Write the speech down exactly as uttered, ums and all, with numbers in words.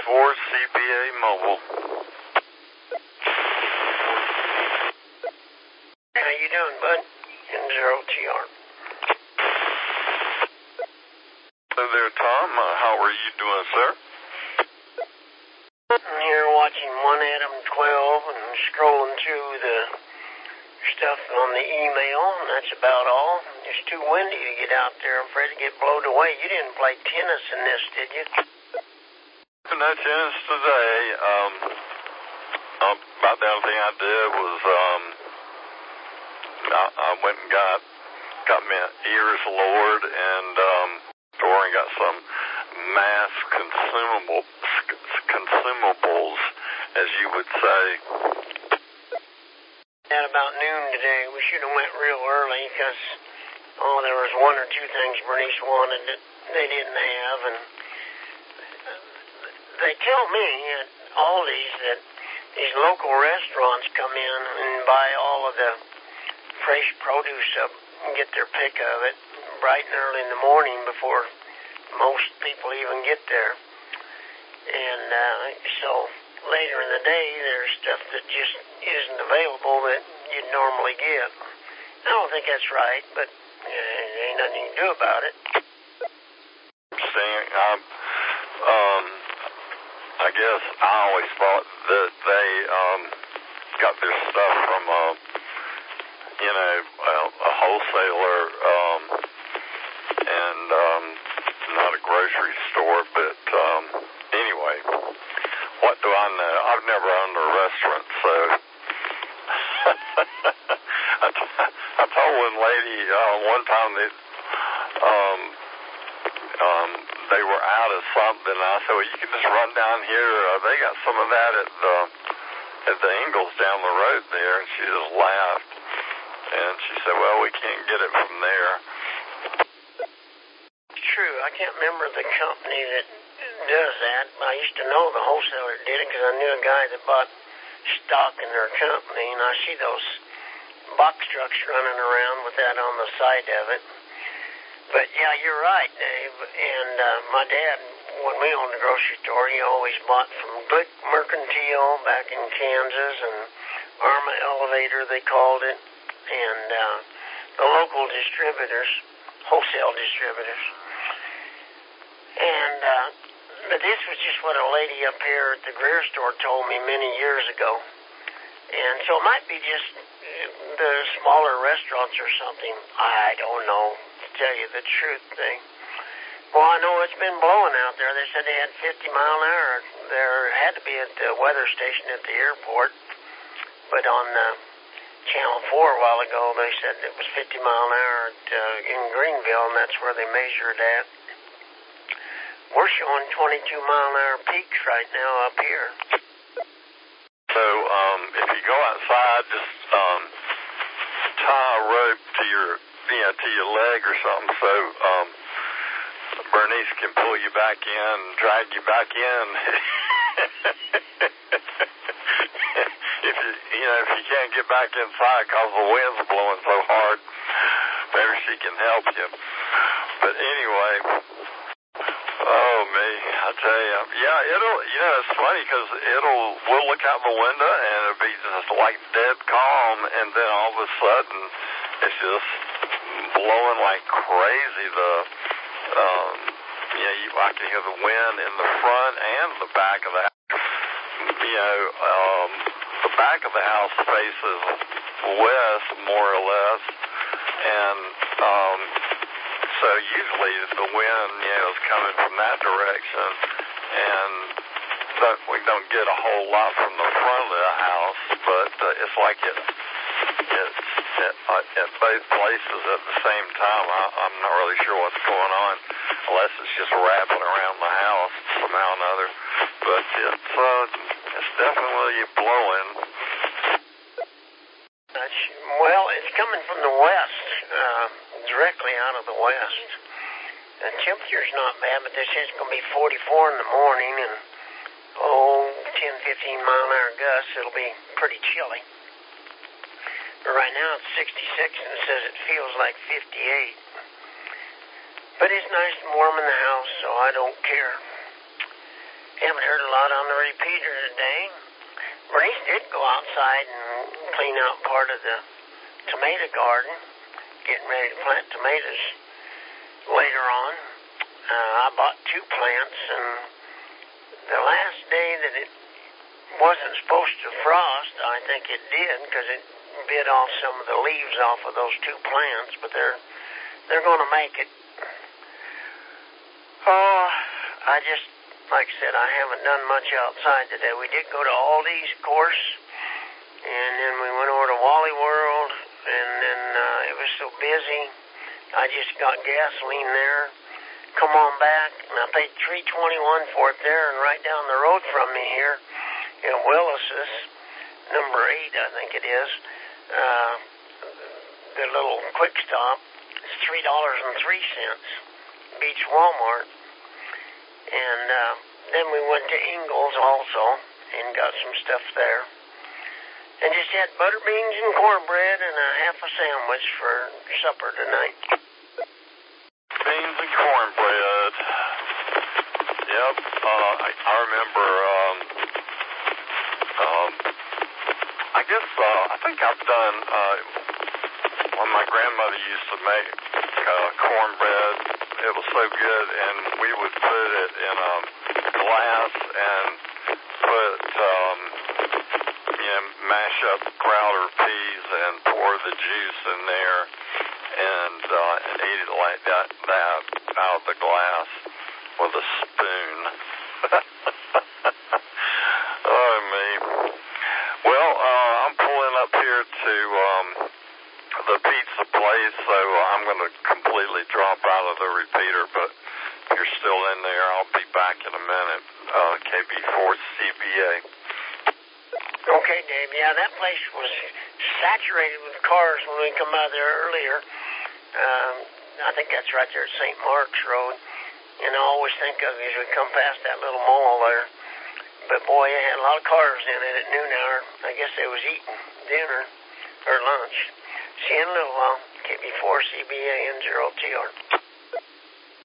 for C P A Mobile. How you doing, bud? In zero T R. Hello there, Tom. Uh, how are you doing, sir? I'm here watching one Adam twelve and scrolling through the stuff on the email, and that's about all. It's too windy to get out there. I'm afraid to get blown away. You didn't play tennis in this, did you? No tennis today. Um, um, about the only thing I did was um, I, I went and got got my ears lowered and um, store and got some mass consumable consumables, as you would say. At about noon today, we should have went real early because oh, there was one or two things Bernice wanted that they didn't have, and they tell me at Aldi's that these local restaurants come in and buy all of the fresh produce up and get their pick of it bright and early in the morning before most people even get there. And uh, so later in the day, there's stuff that just isn't available that you'd normally get. I don't think that's right, but uh, there ain't nothing you can do about it. Interesting. Um, um, I guess I always thought that they um, got their stuff from a, you know, a, a wholesaler um, and um, not a grocery store. But um, anyway, what do I know? I've never owned a restaurant, so I, t- I told one lady uh, one time that um, um, they were out of something. And I said, well, you can just run down here. Uh, they got some of that at the at the Ingles down the road there. And she just laughed. And she said, well, we can't get it from there. True. I can't remember the company that does that. I used to know the wholesaler did it because I knew a guy that bought stock in their company, and I see those box trucks running around with that on the side of it. But yeah, you're right, Dave. And uh, my dad, when we owned the grocery store, he always bought from Glick Mercantile back in Kansas, and Arma Elevator they called it, and uh, the local distributors, wholesale distributors. And uh, but this was just what a lady up here at the Greer store told me many years ago. And so it might be just the smaller restaurants or something. I don't know, to tell you the truth thing. Well, I know it's been blowing out there. They said they had fifty mile an hour. There had to be at the weather station at the airport. But on uh, Channel four a while ago, they said it was fifty mile an hour at, uh, in Greenville, and that's where they measured at. We're showing twenty-two mile an hour peaks right now up here. So um, if you go outside, just um, tie a rope to your, you know, to your leg or something, so um, Bernice can pull you back in, drag you back in. if you, you know, if you can't get back inside because the wind's blowing so hard, maybe she can help you. But anyway. Oh, me, I tell you, yeah, it'll, you know, it's funny because it'll, we'll look out the window and it'll be just like dead calm, and then all of a sudden it's just blowing like crazy. The, um, you know, you, I can hear the wind in the front and the back of the house. You know, um, the back of the house faces west, more or less, and, um, so usually the wind, you know, is coming from that direction, and so we don't get a whole lot from the front of the house, but uh, it's like it, it's at, uh, at both places at the same time. I, I'm not really sure what's going on, unless it's just wrapping around the house somehow or another. But it's uh, it's definitely blowing. Well, it's coming from the west, uh, directly out of the west. The temperature's not bad, but they say it's going to be forty-four in the morning and, oh, ten, fifteen mile an hour gusts. It'll be pretty chilly. But right now it's sixty-six, and it says it feels like fifty-eight. But it's nice and warm in the house, so I don't care. Haven't heard a lot on the repeater today. Bernice did go outside and clean out part of the tomato garden, getting ready to plant tomatoes later on. Uh, I bought two plants, and the last day that it wasn't supposed to frost, I think it did, because it bit off some of the leaves off of those two plants, but they're they're going to make it. Oh, I just, like I said, I haven't done much outside today. We did go to Aldi's, of course, and then we went over to Wally World, and then uh, it was so busy. I just got gasoline there. Come on back, and I paid three twenty-one for it there, and right down the road from me here in Willis's, number eight, I think it is, uh, the little quick stop, it's three dollars and three cents, beats Walmart. And uh, then we went to Ingles also and got some stuff there. And just had butter beans and cornbread and a half a sandwich for supper tonight. Beans and cornbread. Yep. Uh, I, I remember, um, um, I guess, uh, I think I've done, uh, when my grandmother used to make uh, cornbread, it was so good, and we would put it in a glass and put, um, you know, mash up Crowder peas and pour the juice in there and, uh, and eat it like that, that out of the glass with a spoon. Oh, me. Well, uh, I'm pulling up here to, um, the pizza place, so I'm going to completely drop out of the repeater, but if you're still in there, I'll be back in a minute. Uh, K B four C B A. Okay, Dave. Yeah, that place was saturated with cars when we come out there earlier. Um, I think that's right there at Saint Mark's Road. And I always think of it as we come past that little mall there. But boy, it had a lot of cars in it at noon hour. I guess they was eating dinner or lunch. See you in a little while. K B four C B A N zero T R.